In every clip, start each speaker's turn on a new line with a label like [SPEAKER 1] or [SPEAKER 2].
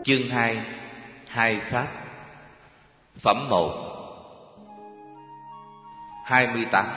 [SPEAKER 1] Chương 2. Hai Pháp. Phẩm 1. 28.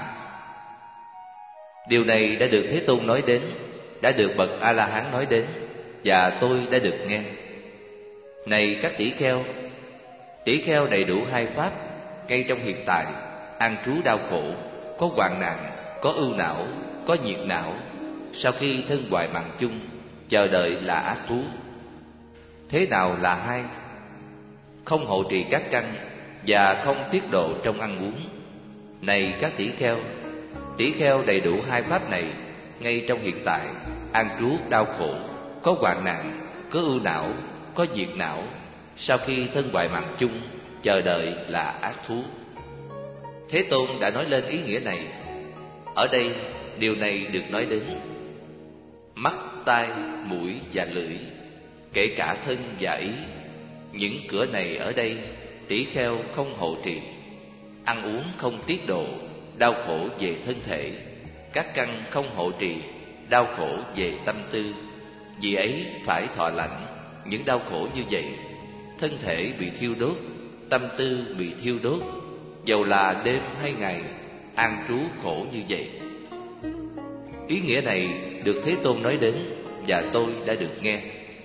[SPEAKER 1] Điều này đã được Thế Tôn nói đến, đã được bậc A-la-hán nói đến, và tôi đã được nghe. Này các tỷ kheo đầy đủ hai pháp, ngay trong hiện tại, an trú đau khổ, có hoạn nạn, có ưu não, có nhiệt não, sau khi thân hoại mạng chung, chờ đợi là ác thú. Thế nào là hai? Không hộ trì các căn và không tiết độ trong ăn uống. Này các tỷ kheo đầy đủ hai pháp này, ngay trong hiện tại, an trú đau khổ, có hoạn nạn, có ưu não, có diệt não, sau khi thân hoại mạng chung, chờ đợi là ác thú. Thế Tôn đã nói lên ý nghĩa này. Ở đây điều này được nói đến: mắt, tai, mũi và lưỡi, kể cả thân và ý. Những cửa này ở đây tỷ kheo không hộ trì. Ăn uống không tiết độ, đau khổ về thân thể. Các căn không hộ trì, đau khổ về tâm tư. Vì ấy phải thọ lãnh những đau khổ như vậy. Thân thể bị thiêu đốt, tâm tư bị thiêu đốt, dầu là đêm hay ngày, an trú khổ như vậy. Ý nghĩa này được Thế Tôn nói đến, và tôi đã được nghe.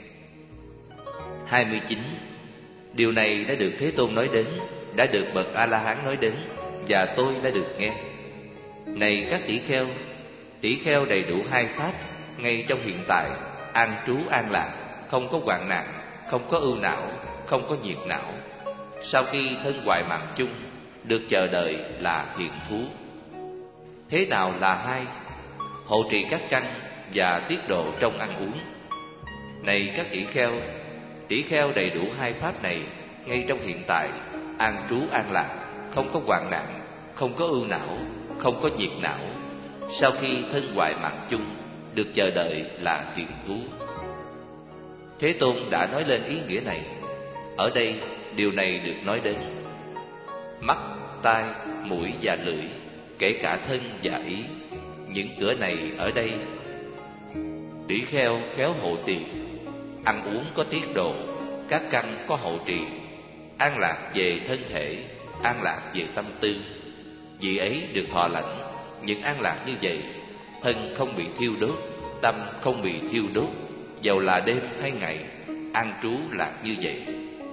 [SPEAKER 1] 29. Điều này đã được Thế Tôn nói đến, đã được bậc A-la-hán nói đến, và tôi đã được nghe. Này các tỷ kheo đầy đủ hai pháp, ngay trong hiện tại, an trú an lạc, không có hoạn nạn, không có ưu não, không có nhiệt não, sau khi thân hoại mạng chung, được chờ đợi là thiện thú. Thế nào là hai? Hộ trì các căn và tiết độ trong ăn uống. Này các tỷ kheo đầy đủ hai pháp này, ngay trong hiện tại, an trú an lạc, không có hoạn nạn, không có ưu não, không có diệt não, sau khi thân hoại mạng chung, được chờ đợi là thiện thú. Thế Tôn đã nói lên ý nghĩa này. Ở đây điều này được nói đến: mắt, tai, mũi và lưỡi, kể cả thân và ý. Những cửa này ở đây tỷ kheo khéo hộ trì. Ăn uống có tiết độ, các căn có hộ trì, an lạc về thân thể, an lạc về tâm tư. Vì ấy được thọ lãnh những an lạc như vậy. Thân không bị thiêu đốt, tâm không bị thiêu đốt, dầu là đêm hay ngày, an trú lạc như vậy.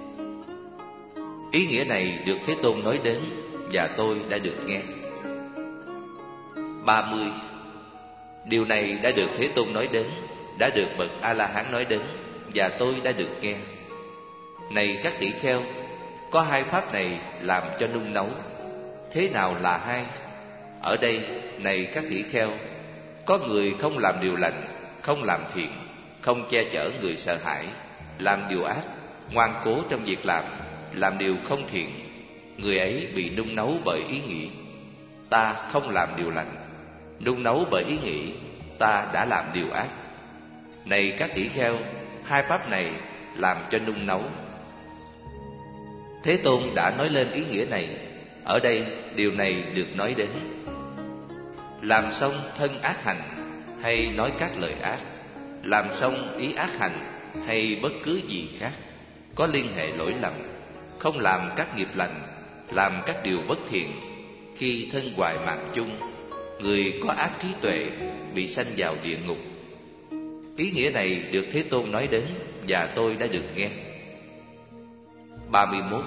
[SPEAKER 1] Ý nghĩa này được Thế Tôn nói đến, và tôi đã được nghe. 30. Điều này đã được Thế Tôn nói đến, đã được bậc A-la-hán nói đến, và tôi đã được nghe. Này các tỷ kheo, có hai pháp này làm cho nung nấu. Thế nào là hai? Ở đây, này các tỷ kheo, có người không làm điều lành, không làm thiện, không che chở người sợ hãi, làm điều ác, ngoan cố trong việc làm điều không thiện. Người ấy bị nung nấu bởi ý nghĩ: ta không làm điều lành. Nung nấu bởi ý nghĩ: ta đã làm điều ác. Này các tỷ kheo, hai pháp này làm cho nung nấu. Thế Tôn đã nói lên ý nghĩa này. Ở đây điều này được nói đến: làm xong thân ác hành, hay nói các lời ác, làm xong ý ác hành, hay bất cứ gì khác, có liên hệ lỗi lầm, không làm các nghiệp lành, làm các điều bất thiện. Khi thân hoại mạng chung, người có ác trí tuệ bị sanh vào địa ngục. Ý nghĩa này được Thế Tôn nói đến, và tôi đã được nghe. 31.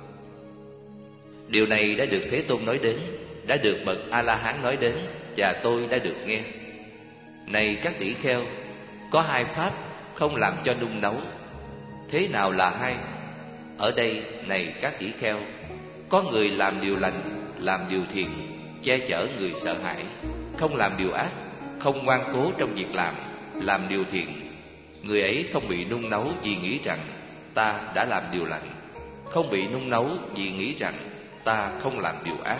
[SPEAKER 1] Điều này đã được Thế Tôn nói đến, đã được bậc A-la-hán nói đến, và tôi đã được nghe. Này các tỷ kheo, có hai pháp không làm cho nung nấu. Thế nào là hai? Ở đây, này các tỷ kheo, có người làm điều lành, làm điều thiện, che chở người sợ hãi, không làm điều ác, không ngoan cố trong việc làm điều thiện. Người ấy không bị nung nấu vì nghĩ rằng ta đã làm điều lành, không bị nung nấu vì nghĩ rằng ta không làm điều ác.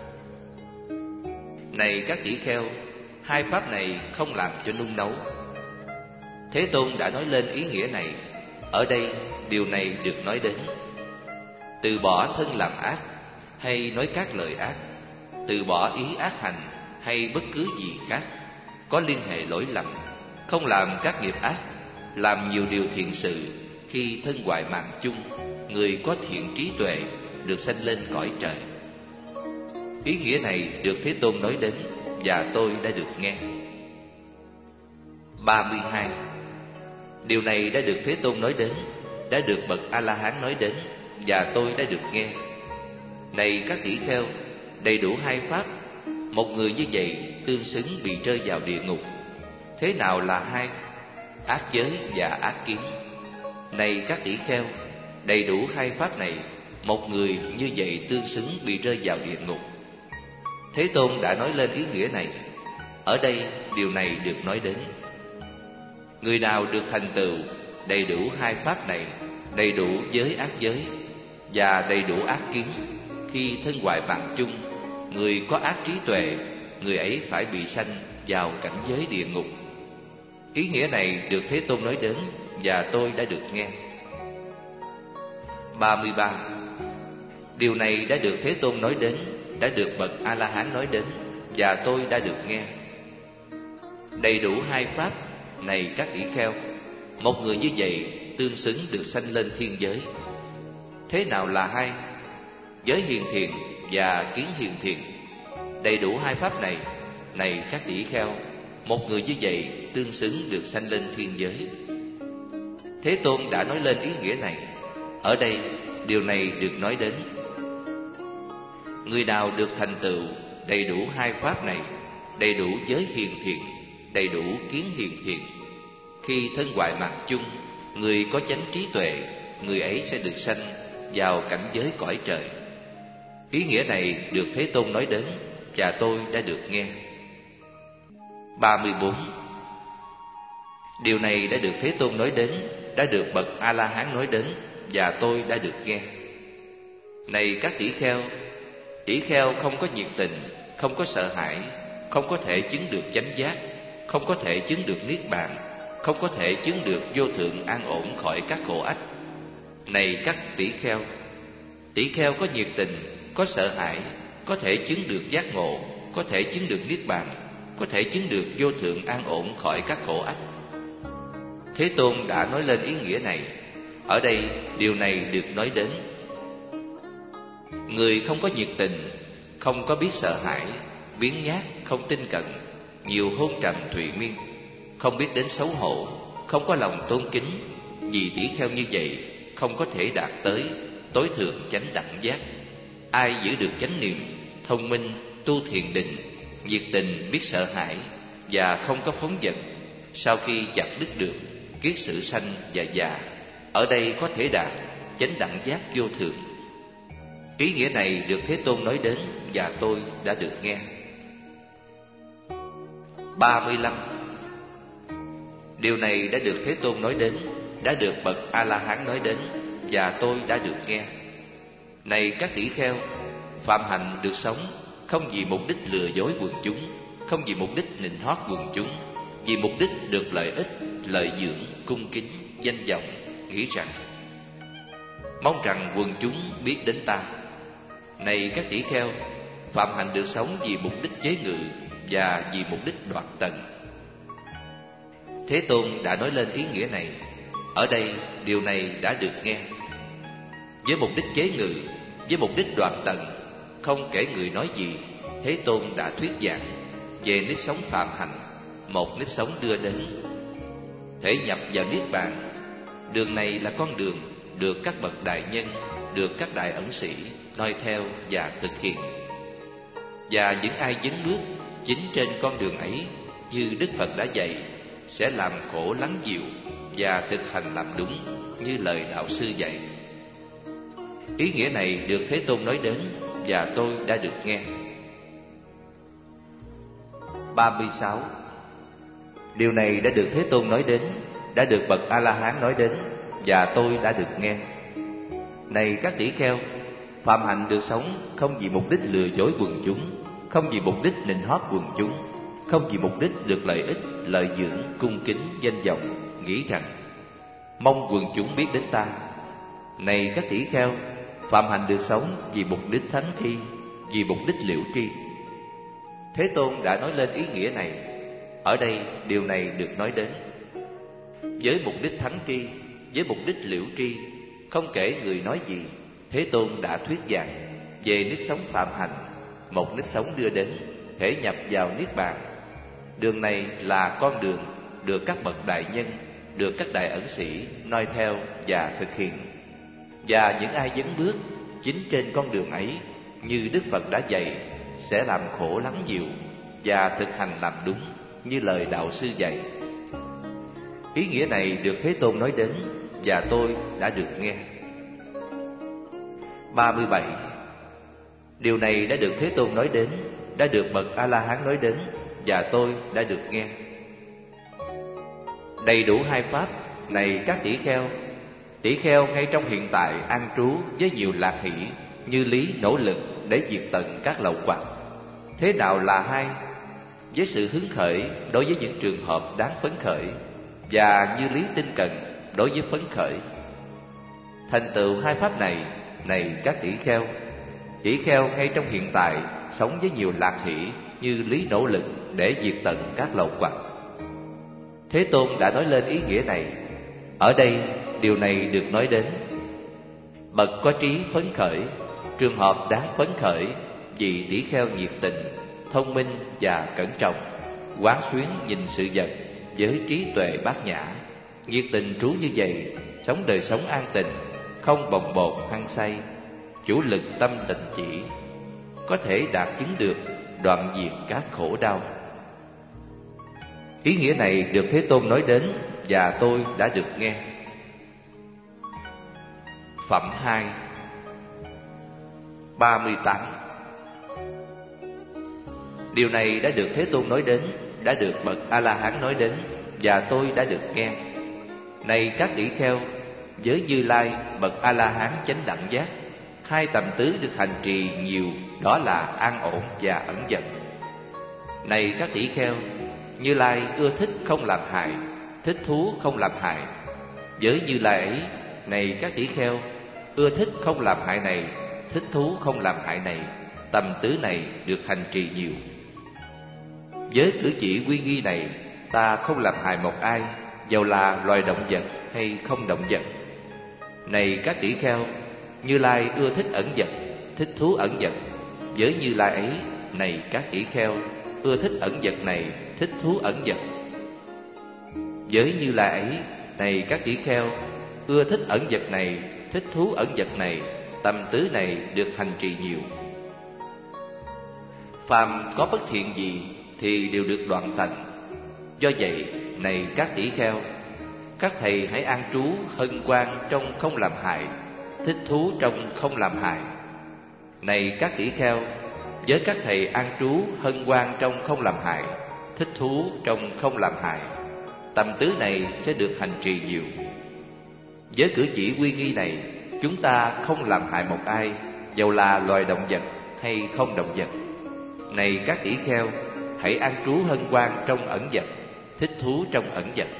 [SPEAKER 1] Này các tỷ kheo, hai pháp này không làm cho nung nấu. Thế Tôn đã nói lên ý nghĩa này. Ở đây điều này được nói đến: từ bỏ thân làm ác, hay nói các lời ác, từ bỏ ý ác hành, hay bất cứ gì khác, có liên hệ lỗi lầm, không làm các nghiệp ác, làm nhiều điều thiện sự, khi thân hoại mạng chung, người có thiện trí tuệ được sanh lên cõi trời. Ý nghĩa này được Thế Tôn nói đến và tôi đã được nghe. 32. Điều này đã được Thế Tôn nói đến, đã được bậc A-la-hán nói đến và tôi đã được nghe. Này các tỷ kheo, đầy đủ hai pháp, một người như vậy tương xứng bị rơi vào địa ngục. Thế nào là hai? Ác giới và ác kiến. Này các tỷ kheo, đầy đủ hai pháp này, một người như vậy tương xứng bị rơi vào địa ngục. Thế Tôn đã nói lên ý nghĩa này. Ở đây điều này được nói đến. Người nào được thành tựu đầy đủ hai pháp này, đầy đủ giới ác giới và đầy đủ ác kiến, khi thân hoại mạng chung, người có ác trí tuệ, người ấy phải bị sanh vào cảnh giới địa ngục. Ý nghĩa này được Thế Tôn nói đến và tôi đã được nghe. 33. Điều này đã được Thế Tôn nói đến, đã được bậc A-la-hán nói đến và tôi đã được nghe. Đầy đủ hai pháp, này các tỷ kheo, một người như vậy tương xứng được sanh lên thiên giới. Thế nào là hai? Giới hiền thiện và kiến hiền thiện. Đầy đủ hai pháp này, này các tỷ kheo, một người như vậy tương xứng được sanh lên thiên giới. Thế Tôn đã nói lên ý nghĩa này. Ở đây điều này được nói đến. Người nào được thành tựu đầy đủ hai pháp này, đầy đủ giới hiền thiện, đầy đủ kiến hiền thiện, khi thân hoại mạng chung, người có chánh trí tuệ, người ấy sẽ được sanh vào cảnh giới cõi trời. Ý nghĩa này được Thế Tôn nói đến và tôi đã được nghe. 34. Điều này đã được Thế Tôn nói đến, đã được bậc A-la-hán nói đến và tôi đã được nghe. Này các tỷ kheo không có nhiệt tình, không có sợ hãi, không có thể chứng được chánh giác, không có thể chứng được niết bàn, không có thể chứng được vô thượng an ổn khỏi các khổ ách. Này các tỷ kheo có nhiệt tình, có sợ hãi, có thể chứng được giác ngộ, có thể chứng được niết bàn, có thể chứng được vô thượng an ổn khỏi các khổ ách. Thế Tôn đã nói lên ý nghĩa này. Ở đây điều này được nói đến. Người không có nhiệt tình, không có biết sợ hãi, biếng nhác, không tinh cận, nhiều hôn trầm thụy miên, không biết đến xấu hổ, không có lòng tôn kính, vì tỷ kheo như vậy không có thể đạt tới tối thượng chánh đẳng giác. Ai giữ được chánh niệm, thông minh, tu thiền định, nhiệt tình, biết sợ hãi và không có phóng dật, sau khi chặt đứt được kiết sử sanh và già, ở đây có thể đạt chánh đẳng giác vô thượng. Ý nghĩa này được Thế Tôn nói đến và tôi đã được nghe. 35. Điều này đã được Thế Tôn nói đến, đã được bậc A-la-hán nói đến và tôi đã được nghe. Này các tỷ kheo, phạm hạnh được sống không vì mục đích lừa dối quần chúng, không vì mục đích nịnh hót quần chúng, vì mục đích được lợi ích, lợi dưỡng, cung kính, danh vọng, nghĩ rằng mong rằng quần chúng biết đến ta. Này các tỷ kheo, phạm hạnh được sống vì mục đích chế ngự và vì mục đích đoạt tận. Thế Tôn đã nói lên ý nghĩa này. Ở đây điều này đã được nghe. Với mục đích chế ngự, với mục đích đoạt tận, không kể người nói gì, Thế Tôn đã thuyết giảng về nếp sống phạm hạnh, một nếp sống đưa đến thể nhập vào niết bàn. Đường này là con đường được các bậc đại nhân, được các đại ẩn sĩ noi theo và thực hiện. Và những ai dấn bước chính trên con đường ấy, như Đức Phật đã dạy, sẽ làm khổ lắng dịu và thực hành làm đúng như lời đạo sư dạy. Ý nghĩa này được Thế Tôn nói đến và tôi đã được nghe. 36. Điều này đã được Thế Tôn nói đến, đã được bậc A-la-hán nói đến và tôi đã được nghe. Này các tỷ kheo, phạm hạnh được sống không vì mục đích lừa dối quần chúng, không vì mục đích nịnh hót quần chúng, không vì mục đích được lợi ích, lợi dưỡng, cung kính, danh vọng, nghĩ rằng mong quần chúng biết đến ta. Này các tỷ kheo, phạm hạnh được sống vì mục đích thắng thi, vì mục đích liễu tri. Thế Tôn đã nói lên ý nghĩa này. Ở đây điều này được nói đến. Với mục đích thắng tri, với mục đích liễu tri. Không kể người nói gì, Thế Tôn đã thuyết giảng về nếp sống phạm hạnh, một nếp sống đưa đến thể nhập vào niết bàn. Đường này là con đường được các bậc đại nhân, được các đại ẩn sĩ noi theo và thực hiện. Và những ai dấn bước chính trên con đường ấy, như Đức Phật đã dạy, sẽ làm khổ lắm nhiều và thực hành làm đúng như lời đạo sư dạy. Ý nghĩa này được Thế Tôn nói đến và tôi đã được nghe. 37. Điều này đã được Thế Tôn nói đến, đã được bậc A-la-hán nói đến và tôi đã được nghe. Đầy đủ hai pháp này các tỷ kheo ngay trong hiện tại an trú với nhiều lạc hỷ, như lý nỗ lực để diệt tận các lậu hoặc. Thế nào là hai? Với sự hứng khởi đối với những trường hợp đáng phấn khởi, và như lý tinh cần đối với phấn khởi. Thành tựu hai pháp này các tỷ kheo ngay trong hiện tại sống với nhiều lạc hỷ, như lý nỗ lực để diệt tận các lậu hoặc. Thế Tôn đã nói lên ý nghĩa này. Ở đây điều này được nói đến. Bậc có trí phấn khởi, trường hợp đáng phấn khởi, vì tỷ kheo nhiệt tình, thông minh và cẩn trọng, quán xuyến nhìn sự vật với trí tuệ bát nhã, nhiệt tình trú như vậy, sống đời sống an tịnh, không bồng bột hăng say, chủ lực tâm tịnh chỉ, có thể đạt chứng được đoạn diệt các khổ đau. Ý nghĩa này được Thế Tôn nói đến và tôi đã được nghe. Phẩm 2. 38. Điều này đã được Thế Tôn nói đến, đã được bậc A-la-hán nói đến và tôi đã được nghe. Này các tỷ kheo, với Như Lai bậc A-la-hán chánh đẳng giác, hai tầm tứ được hành trì nhiều, đó là an ổn và ẩn dật. Này các tỷ kheo, Như Lai ưa thích không làm hại, thích thú không làm hại. Với Như Lai ấy, này các tỷ kheo, ưa thích không làm hại này, thích thú không làm hại này, tầm tứ này được hành trì nhiều. Với cử chỉ uy nghi này, ta không làm hại một ai, dầu là loài động vật hay không động vật. Này các tỷ kheo, Như Lai ưa thích ẩn vật, thích thú ẩn vật. Với Như Lai ấy, này các tỷ kheo, ưa thích ẩn vật này, thích thú ẩn vật. Với Như Lai ấy, này các tỷ kheo, ưa thích ẩn vật này, thích thú ẩn vật này, tầm tứ này được hành trì nhiều. Phàm có bất thiện gì thì đều được đoạn tận. Do vậy, này các tỷ kheo, các thầy hãy an trú hân hoan trong không làm hại, thích thú trong không làm hại. Này các tỷ kheo, với các thầy an trú hân hoan trong không làm hại, thích thú trong không làm hại, tầm tứ này sẽ được hành trì nhiều. Với cử chỉ uy nghi này, chúng ta không làm hại một ai, dầu là loài động vật hay không động vật. Này các tỷ kheo, hãy an trú hân hoan trong ẩn vật, thích thú trong ẩn vật.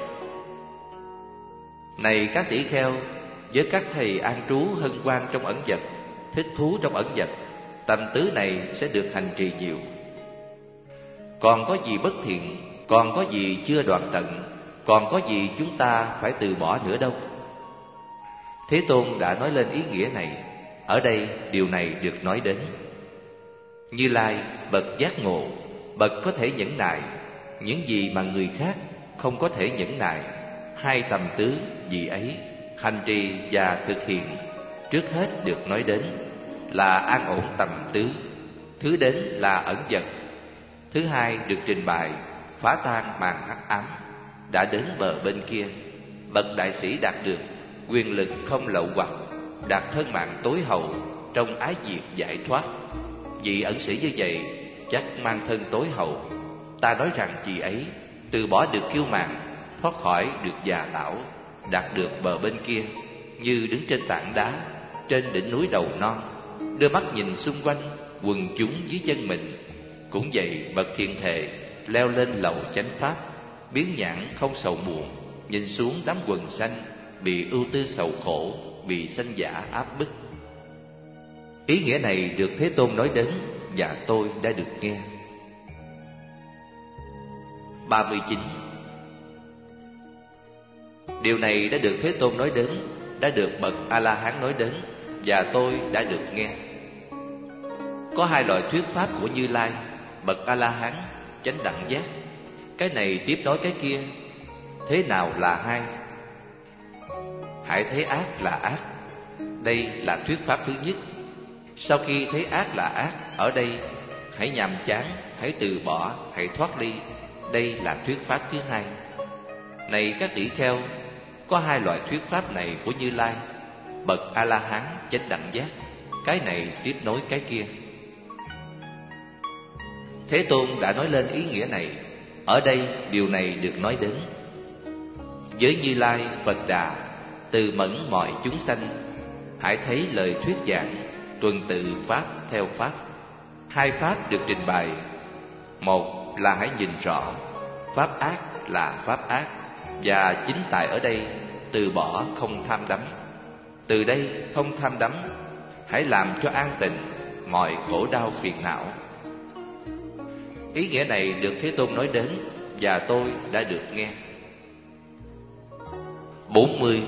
[SPEAKER 1] Này các tỷ kheo, với các thầy an trú hân hoan trong ẩn vật, thích thú trong ẩn vật, tầm tứ này sẽ được hành trì nhiều. Còn có gì bất thiện, còn có gì chưa đoạn tận, còn có gì chúng ta phải từ bỏ nữa đâu. Thế Tôn đã nói lên ý nghĩa này. Ở đây điều này được nói đến. Như Lai bậc giác ngộ, bậc có thể nhẫn nại những gì mà người khác không có thể nhẫn nại. Hai tầm tứ vì ấy hành trì và thực hiện, trước hết được nói đến là an ổn tầm tứ, thứ đến là ẩn vật, thứ hai được trình bày phá tan màn hắc ám, đã đến bờ bên kia. Bậc đại sĩ đạt được quyền lực không lậu hoặc, đạt thân mạng tối hậu trong ái diệt giải thoát. Vị ẩn sĩ như vậy chắc mang thân tối hậu. Ta nói rằng vị ấy từ bỏ được kiêu mạn, thoát khỏi được già lão, đạt được bờ bên kia, như đứng trên tảng đá, trên đỉnh núi đầu non, đưa mắt nhìn xung quanh quần chúng dưới chân mình. Cũng vậy, bậc thiện thệ leo lên lầu chánh pháp, biến nhãn không sầu muộn, nhìn xuống đám quần sanh bị ưu tư sầu khổ, bị sanh giả áp bức. Ý nghĩa này được Thế Tôn nói đến và tôi đã được nghe. 39. Điều này đã được Thế Tôn nói đến, đã được bậc A-la-hán nói đến, và tôi đã được nghe. Có hai loại thuyết pháp của Như Lai, bậc A-la-hán, chánh đẳng giác. Cái này tiếp nối cái kia. Thế nào là hai? Hãy thấy ác là ác. Đây là thuyết pháp thứ nhất. Sau khi thấy ác là ác, ở đây hãy nhàm chán, hãy từ bỏ, hãy thoát ly. Đây là thuyết pháp thứ hai. Này các tỷ kheo, có hai loại thuyết pháp này của Như Lai, bậc A-la-hán chánh đẳng giác. Cái này tiếp nối cái kia. Thế Tôn đã nói lên ý nghĩa này. Ở đây điều này được nói đến. Với Như Lai Phật Đà, từ mẫn mọi chúng sanh, hãy thấy lời thuyết giảng, tuần tự pháp theo pháp. Hai pháp được trình bày. Một là hãy nhìn rõ pháp ác là pháp ác, và chính tại ở đây từ bỏ không tham đắm. Từ đây không tham đắm, hãy làm cho an tịnh mọi khổ đau phiền não. Ý nghĩa này được Thế Tôn nói đến, và tôi đã được nghe. 40.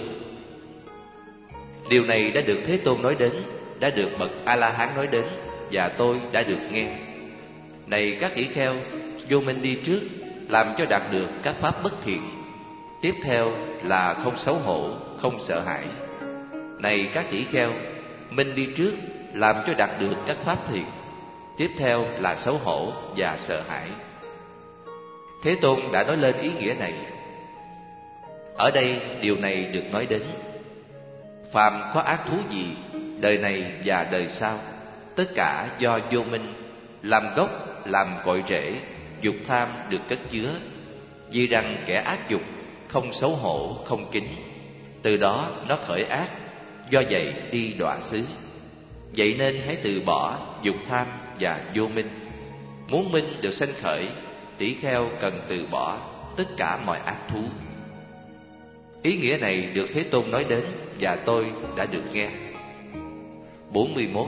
[SPEAKER 1] Điều này đã được Thế Tôn nói đến, đã được bậc A-la-hán nói đến, và tôi đã được nghe. Này các tỷ kheo, vô minh đi trước, làm cho đạt được các pháp bất thiện. Tiếp theo là không xấu hổ, không sợ hãi. Này các tỷ kheo, minh đi trước, làm cho đạt được các pháp thiện. Tiếp theo là xấu hổ và sợ hãi. Thế Tôn đã nói lên ý nghĩa này. Ở đây điều này được nói đến. Phàm có ác thú gì, đời này và đời sau, tất cả do vô minh, làm gốc, làm cội rễ, dục tham được cất chứa. Vì rằng kẻ ác dục, không xấu hổ, không kính, từ đó nó khởi ác, do vậy đi đọa xứ. Vậy nên hãy từ bỏ dục tham và vô minh. Muốn minh được sanh khởi, tỷ kheo cần từ bỏ tất cả mọi ác thú. Ý nghĩa này được Thế Tôn nói đến, và tôi đã được nghe. 41.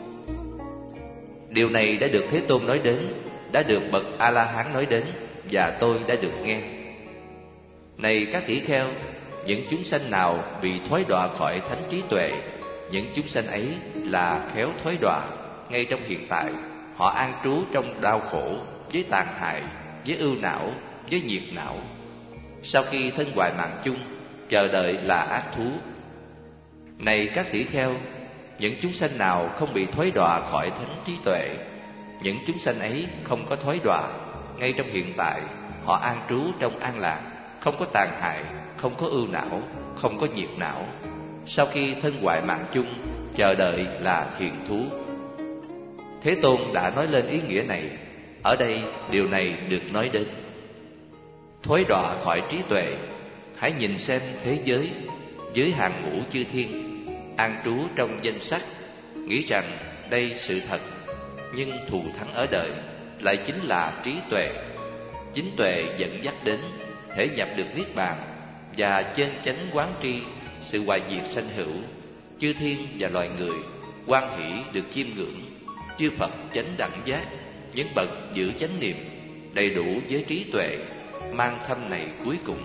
[SPEAKER 1] Điều này đã được Thế Tôn nói đến, đã được bậc A-la-hán nói đến, và tôi đã được nghe. Này các tỷ kheo, những chúng sanh nào bị thoái đọa khỏi thánh trí tuệ, những chúng sanh ấy là khéo thoái đọa. Ngay trong hiện tại, họ an trú trong đau khổ, với tàn hại, với ưu não, với nhiệt não. Sau khi thân hoại mạng chung, chờ đợi là ác thú. Này các tỷ kheo, những chúng sanh nào không bị thoái đọa khỏi thánh trí tuệ, những chúng sanh ấy không có thoái đọa. Ngay trong hiện tại, họ an trú trong an lạc, không có tàn hại, không có ưu não, không có nhiệt não. Sau khi thân hoại mạng chung, chờ đợi là thiền thú. Thế Tôn đã nói lên ý nghĩa này. Ở đây điều này được nói đến. Thoái đọa khỏi trí tuệ, hãy nhìn xem thế giới, dưới hàng ngũ chư thiên, an trú trong danh sắc, nghĩ rằng đây sự thật, nhưng thù thắng ở đời lại chính là trí tuệ. Chính tuệ dẫn dắt đến thể nhập được niết bàn, và chân chánh quán tri sự hoại diệt sanh hữu. Chư thiên và loài người hoan hỷ được chiêm ngưỡng chư Phật chánh đẳng giác, những bậc giữ chánh niệm, đầy đủ với trí tuệ, mang thâm này cuối cùng.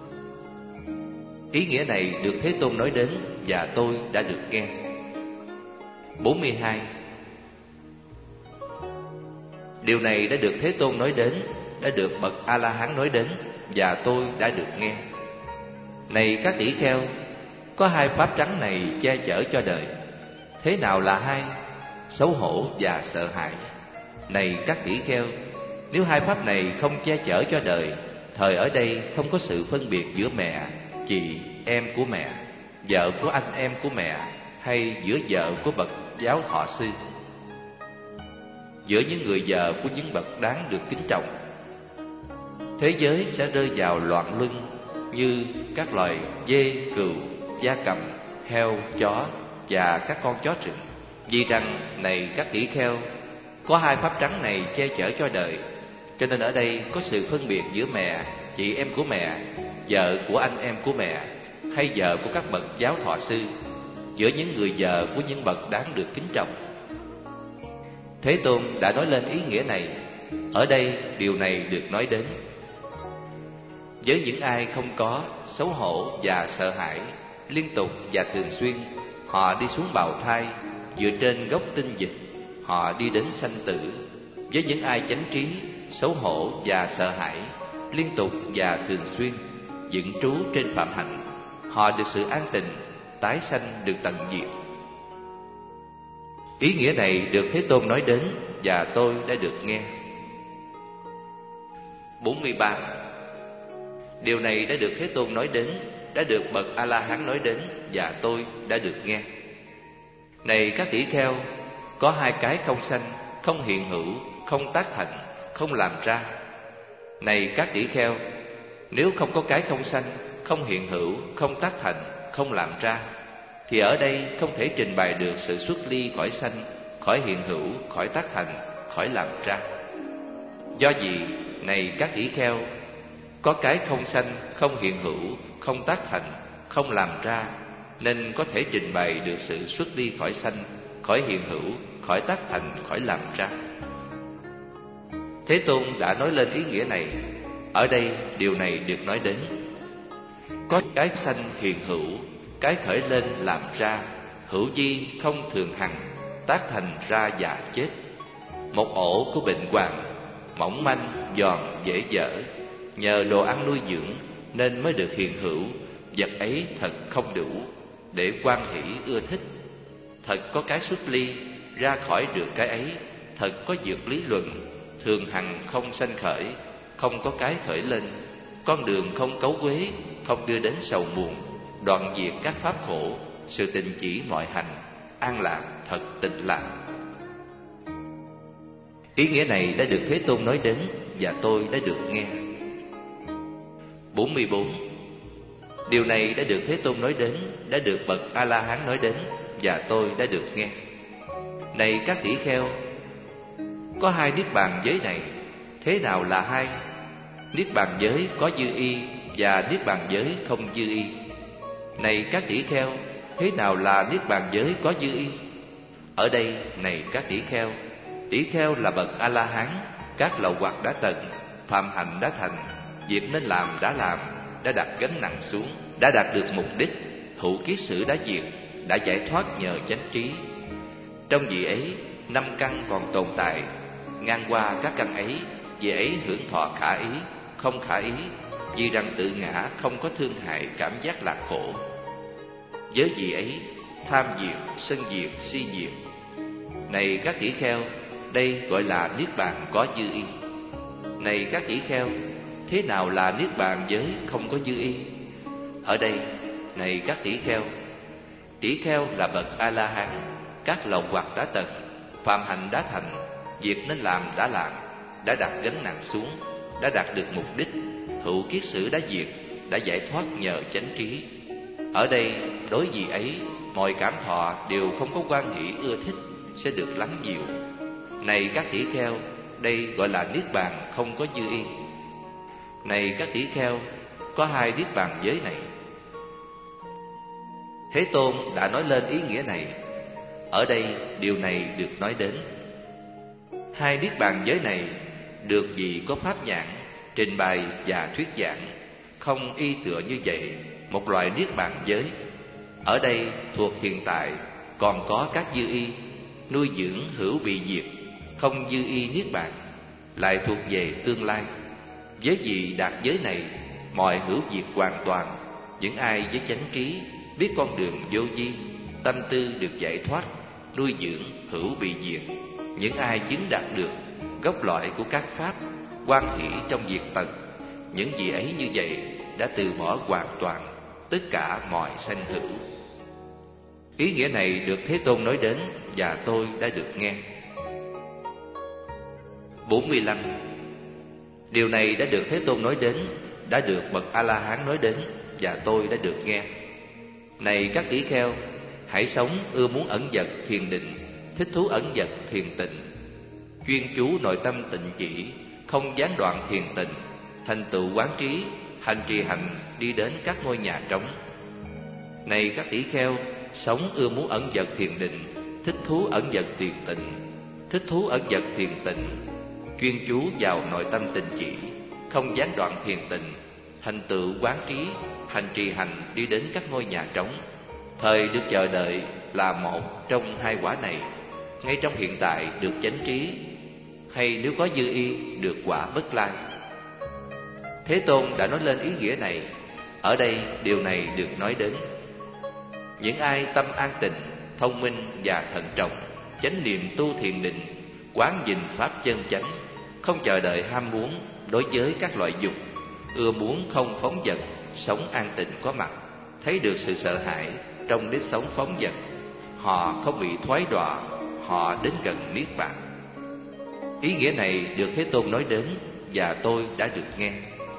[SPEAKER 1] Ý nghĩa này được Thế Tôn nói đến, và tôi đã được nghe. 42. Điều này đã được Thế Tôn nói đến, đã được bậc A-la-hán nói đến, và tôi đã được nghe. Này các tỷ kheo, có hai pháp trắng này che chở cho đời. Thế nào là hai? Xấu hổ và sợ hãi. Này các tỷ kheo, nếu hai pháp này không che chở cho đời, thời ở đây không có sự phân biệt giữa mẹ, chị, em của mẹ, vợ của anh em của mẹ, hay giữa vợ của bậc giáo thọ sư, giữa những người vợ của những bậc đáng được kính trọng. Thế giới sẽ rơi vào loạn luân như các loài dê, cừu, gia cầm, heo, chó và các con chó rừng. Vì rằng, này các tỷ kheo, có hai pháp trắng này che chở cho đời, cho nên ở đây có sự phân biệt giữa mẹ, chị em của mẹ, vợ của anh em của mẹ, hay vợ của các bậc giáo thọ sư, giữa những người vợ của những bậc đáng được kính trọng. Thế Tôn đã nói lên ý nghĩa này. Ở đây điều này được nói đến. Với những ai không có xấu hổ và sợ hãi, liên tục và thường xuyên, họ đi xuống bào thai, dựa trên gốc tinh dịch, họ đi đến sanh tử. Với những ai chánh trí, xấu hổ và sợ hãi, liên tục và thường xuyên, dựng trú trên phạm hạnh, họ được sự an tịnh, tái sanh được tận diệt. Ý nghĩa này được Thế Tôn nói đến và tôi đã được nghe. 43. Điều này đã được Thế Tôn nói đến, đã được bậc A-la-hán nói đến và tôi đã được nghe. Này các tỷ kheo, có hai cái không sanh, không hiện hữu, không tác thành, không làm ra. Này các tỷ kheo, nếu không có cái không sanh, không hiện hữu, không tác thành, không làm ra, thì ở đây không thể trình bày được sự xuất ly khỏi sanh, khỏi hiện hữu, khỏi tác thành, khỏi làm ra. Do gì, này các tỷ kheo, có cái không sanh, không hiện hữu, không tác thành, không làm ra, nên có thể trình bày được sự xuất ly khỏi sanh, khỏi hiện hữu, khỏi tác thành, khỏi làm ra. Thế Tôn đã nói lên ý nghĩa này. Ở đây điều này được nói đến. Có cái sanh hiện hữu, cái khởi lên làm ra, hữu di không thường hằng, tác thành ra già chết. Một ổ của bệnh hoạn, mỏng manh, giòn, dễ dở, nhờ đồ ăn nuôi dưỡng nên mới được hiện hữu. Vật ấy thật không đủ để hoan hỷ ưa thích. Thật có cái xuất ly, ra khỏi được cái ấy, thật có dược lý luận, thường hằng không sanh khởi, không có cái khởi lên, con đường không cấu quế, không đưa đến sầu muộn, đoạn diệt các pháp khổ, sự tình chỉ mọi hành, an lạc thật tịnh lạc. Ý nghĩa này đã được Thế Tôn nói đến và tôi đã được nghe. 44. Điều này đã được Thế Tôn nói đến, đã được bậc A-la-hán nói đến và tôi đã được nghe. Này các tỷ kheo, có hai niết bàn giới này, thế nào là hai? Niết bàn giới có dư y và niết bàn giới không dư y. Này các tỷ kheo, thế nào là niết bàn giới có dư y? Ở đây, này các tỷ kheo là bậc A-la-hán, các lậu hoặc đã tận, phạm hạnh đã thành, việc nên làm, đã đặt gánh nặng xuống, đã đạt được mục đích, hữu kiết sử đã diệt, đã giải thoát nhờ chánh trí. Trong vị ấy, 5 căn còn tồn tại, ngang qua các căn ấy, vị ấy hưởng thọ khả ý, không khả ý, vì rằng tự ngã không có thương hại cảm giác lạc khổ. Với vị ấy, tham diệt, sân diệt, si diệt. Này các tỷ kheo, đây gọi là niết bàn có dư y. Này các tỷ kheo, thế nào là niết bàn giới không có dư y? Ở đây, này các tỷ kheo là bậc A-la-hán, các lậu hoặc đã tận, phạm hạnh đã thành, việc nên làm, đã đặt gánh nặng xuống, đã đạt được mục đích, hữu kiết sử đã diệt, đã giải thoát nhờ chánh trí. Ở đây, đối vị ấy, mọi cảm thọ đều không có quan hỷ ưa thích, sẽ được lắng dịu. Này các tỷ kheo, đây gọi là niết bàn không có dư y. Này các tỷ kheo, có hai niết bàn giới này. Thế Tôn đã nói lên ý nghĩa này. Ở đây điều này được nói đến. Hai niết bàn giới này được vì có pháp nhãn, trình bày và thuyết giảng, không y tựa như vậy, một loại niết bàn giới. Ở đây thuộc hiện tại, còn có các dư y, nuôi dưỡng hữu bị diệt, không dư y niết bàn, lại thuộc về tương lai. Với vị đạt giới này, mọi hữu diệt hoàn toàn. Những ai với chánh trí, biết con đường vô vi, tâm tư được giải thoát, nuôi dưỡng hữu bị diệt. Những ai chứng đạt được gốc loại của các pháp, hoan hỷ trong diệt tận, những vị ấy như vậy đã từ bỏ hoàn toàn tất cả mọi sanh hữu. Ý nghĩa này được Thế Tôn nói đến và tôi đã được nghe. 45. Điều này đã được Thế Tôn nói đến, đã được bậc A-la-hán nói đến và tôi đã được nghe. Này các tỷ kheo, hãy sống ưa muốn ẩn dật thiền định, thích thú ẩn dật thiền tịnh, chuyên chú nội tâm tịnh chỉ, không gián đoạn thiền tịnh, thành tựu quán trí, hành trì hạnh đi đến các ngôi nhà trống. Này các tỷ kheo, sống ưa muốn ẩn dật thiền định, thích thú ẩn dật thiền tịnh, thích thú ẩn dật thiền tịnh, chuyên chú vào nội tâm tịnh chỉ, không gián đoạn thiền tịnh, thành tựu quán trí, hành trì hành đi đến các ngôi nhà trống. Thời được chờ đợi là một trong hai quả này, ngay trong hiện tại được chánh trí, hay nếu có dư y được quả bất lai. Thế Tôn đã nói lên ý nghĩa này. Ở đây điều này được nói đến. Những ai tâm an tịnh, thông minh và thận trọng, chánh niệm tu thiền định, quán nhìn pháp chân chánh, không chờ đợi ham muốn đối với các loại dục, ưa muốn không phóng dật, sống an tịnh có mặt, thấy được sự sợ hãi trong nếp sống phóng dật, họ không bị thoái đọa, họ đến gần niết bàn. Ý nghĩa này được Thế Tôn nói đến và tôi đã được nghe.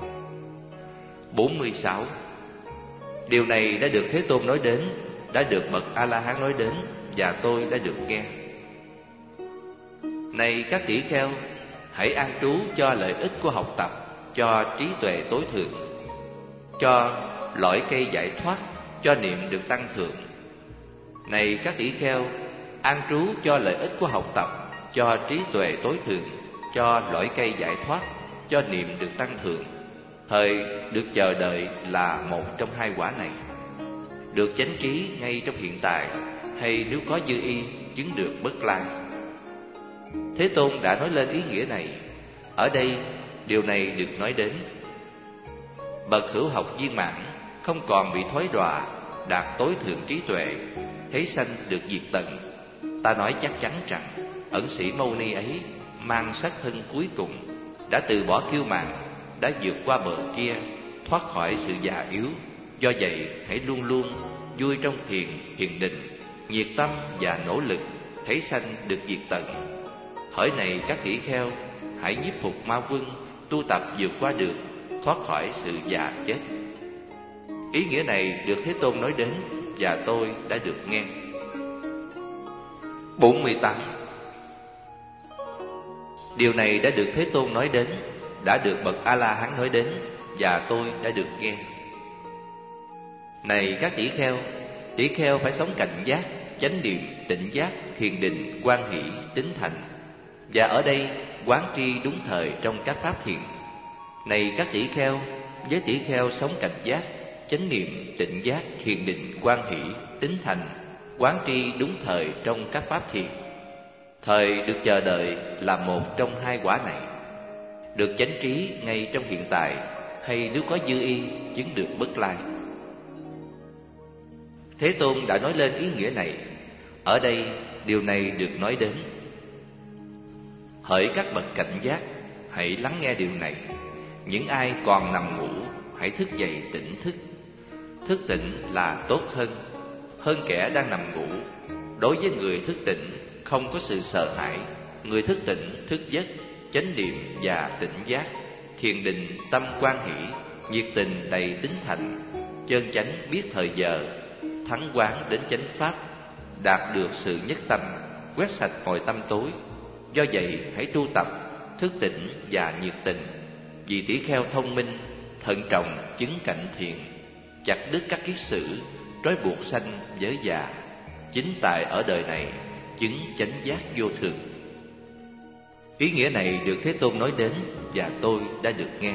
[SPEAKER 1] 46. Điều này đã được Thế Tôn nói đến, đã được bậc A-la-hán nói đến và tôi đã được nghe. Này các tỷ kheo, hãy an trú cho lợi ích của học tập, cho trí tuệ tối thượng, cho lõi cây giải thoát, cho niệm được tăng thượng. Này các tỷ kheo, an trú cho lợi ích của học tập, cho trí tuệ tối thượng, cho lõi cây giải thoát, cho niệm được tăng thượng. Thời được chờ đợi là một trong hai quả này, được chánh trí ngay trong hiện tại, hay nếu có dư y chứng được bất lai. Thế Tôn đã nói lên ý nghĩa này. Ở đây điều này được nói đến. Bậc hữu học viên mãn không còn bị thoái đọa, đạt tối thượng trí tuệ, thấy sanh được diệt tận. Ta nói chắc chắn rằng ẩn sĩ Mâu Ni ấy mang sắc thân cuối cùng, đã từ bỏ kiêu mạn, đã vượt qua bờ kia, thoát khỏi sự già yếu. Do vậy hãy luôn luôn vui trong thiền định, nhiệt tâm và nỗ lực, thấy sanh được diệt tận. Hỡi này các tỷ kheo, hãy nhiếp phục ma quân, tu tập vượt qua được, thoát khỏi sự già chết. Ý nghĩa này được Thế Tôn nói đến và tôi đã được nghe. 48. Điều này đã được Thế Tôn nói đến, đã được bậc A-la-hán nói đến và tôi đã được nghe. Này các tỷ kheo phải sống cảnh giác, chánh niệm, tỉnh giác, thiền định, quan hỷ, tín thành. Và ở đây quán tri đúng thời trong các pháp thiền. Này các tỷ kheo, với tỷ kheo sống cảnh giác, chánh niệm, tịnh giác, thiền định, quan hỷ, tín thành, quán tri đúng thời trong các pháp thiền. Thời được chờ đợi là một trong hai quả này, được chánh trí ngay trong hiện tại, hay nếu có dư y chứng được bất lai. Thế Tôn đã nói lên ý nghĩa này. Ở đây điều này được nói đến. Hỡi các bậc cảnh giác, hãy lắng nghe điều này. Những ai còn nằm ngủ, hãy thức dậy tỉnh thức. Thức tỉnh là tốt hơn kẻ đang nằm ngủ. Đối với người thức tỉnh, không có sự sợ hãi. Người thức tỉnh, thức giấc, chánh niệm và tỉnh giác, thiền định, tâm quan hỷ, nhiệt tình đầy tín thành, chân chánh biết thời giờ, thắng quán đến chánh pháp, đạt được sự nhất tâm, quét sạch mọi tâm tối. Do vậy hãy tu tập, thức tỉnh và nhiệt tình. Vì tỷ kheo thông minh, thận trọng chứng cảnh thiền, chặt đứt các kiết sử, trói buộc sanh giới già, chính tại ở đời này chứng chánh giác vô thường. Ý nghĩa này được Thế Tôn nói đến và tôi đã được nghe.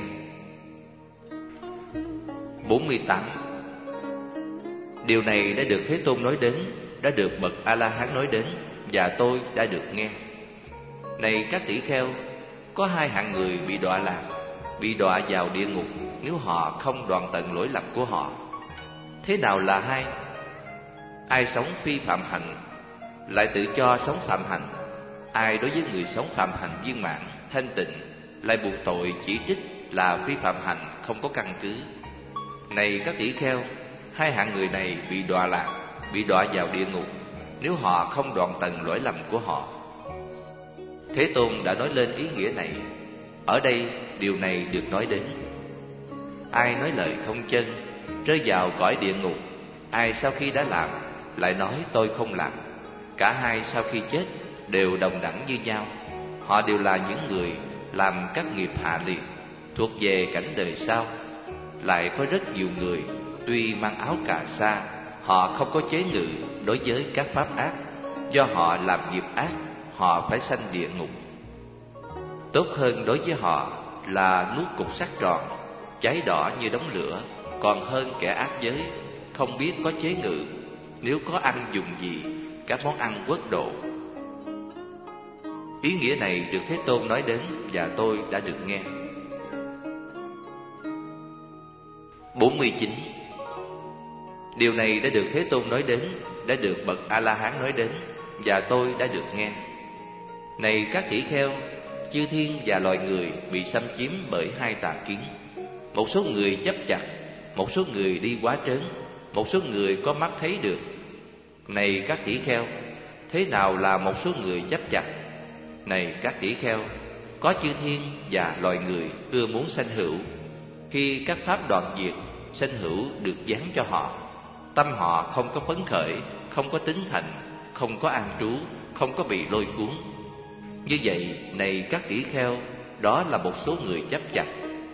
[SPEAKER 1] 48. Điều này đã được Thế Tôn nói đến, đã được bậc A-la-hán nói đến và tôi đã được nghe. Này các tỷ kheo, có hai hạng người bị đọa lạc, bị đọa vào địa ngục nếu họ không đoạn tận lỗi lầm của họ. Thế nào là hai? Ai sống phi phạm hạnh lại tự cho sống phạm hạnh. Ai đối với người sống phạm hạnh viên mãn, thanh tịnh lại buộc tội chỉ trích là phi phạm hạnh không có căn cứ. Này các tỷ kheo, hai hạng người này bị đọa lạc, bị đọa vào địa ngục nếu họ không đoạn tận lỗi lầm của họ. Thế Tôn đã nói lên ý nghĩa này. Ở đây điều này được nói đến. Ai nói lời không chân, rơi vào cõi địa ngục. Ai sau khi đã làm lại nói tôi không làm. Cả hai sau khi chết đều đồng đẳng như nhau. Họ đều là những người làm các nghiệp hạ liệt, thuộc về cảnh đời sau. Lại có rất nhiều người tuy mang áo cà sa, họ không có chế ngự đối với các pháp ác. Do họ làm nghiệp ác, họ phải sanh địa ngục. Tốt hơn đối với họ là nuốt cục sắt tròn, cháy đỏ như đống lửa, còn hơn kẻ ác giới, không biết có chế ngự, nếu có ăn dùng gì, các món ăn quốc độ. Ý nghĩa này được Thế Tôn nói đến và tôi đã được nghe. 49. Điều này đã được Thế Tôn nói đến, đã được bậc A-la-hán nói đến, và tôi đã được nghe. Này các tỷ kheo, chư thiên và loài người bị xâm chiếm bởi hai tà kiến. Một số người chấp chặt, một số người đi quá trớn, một số người có mắt thấy được. Này các tỷ kheo, thế nào là một số người chấp chặt? Này các tỷ kheo, có chư thiên và loài người ưa muốn sanh hữu. Khi các pháp đoạn diệt, sanh hữu được giáng cho họ. Tâm họ không có phấn khởi, không có tín thành, không có an trú, không có bị lôi cuốn. Như vậy, này các tỷ kheo, đó là một số người chấp chặt.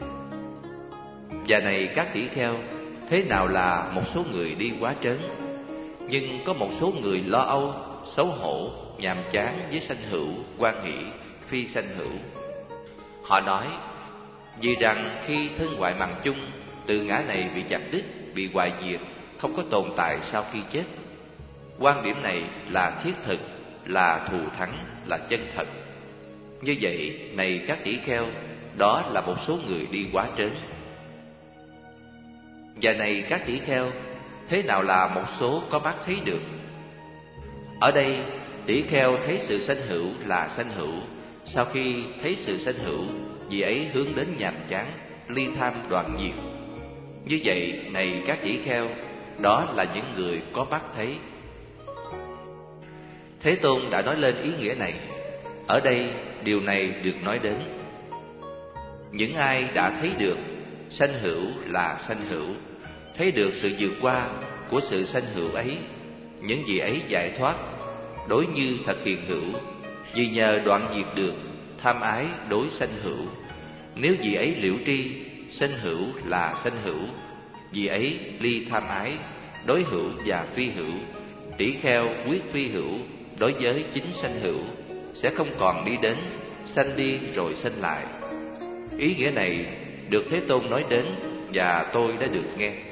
[SPEAKER 1] Và này các tỷ kheo, thế nào là một số người đi quá trớn? Nhưng có một số người lo âu, xấu hổ, nhàm chán với sanh hữu, hoan hỷ, phi sanh hữu. Họ nói, vì rằng khi thân ngoại mạng chung, từ ngã này bị chặt đứt, bị hoại diệt, không có tồn tại sau khi chết. Quan điểm này là thiết thực, là thù thắng, là chân thật. Như vậy, này các tỷ kheo, đó là một số người đi quá trớn. Và này các tỷ kheo, thế nào là một số có mắt thấy được? Ở đây, tỷ kheo thấy sự sanh hữu là sanh hữu. Sau khi thấy sự sanh hữu, vì ấy hướng đến nhàm chán, ly tham đoạn diệt. Như vậy, này các tỷ kheo, đó là những người có mắt thấy. Thế Tôn đã nói lên ý nghĩa này. Ở đây, điều này được nói đến. Những ai đã thấy được sanh hữu là sanh hữu, thấy được sự vượt qua của sự sanh hữu ấy, những gì ấy giải thoát, đối như thật hiện hữu, vì nhờ đoạn diệt được tham ái đối sanh hữu. Nếu vì ấy liễu tri, sanh hữu là sanh hữu, vì ấy ly tham ái, đối hữu và phi hữu. Tỷ kheo quyết phi hữu đối với chính sanh hữu, sẽ không còn đi đến sanh đi rồi sanh lại. Ý nghĩa này được Thế Tôn nói đến và tôi đã được nghe.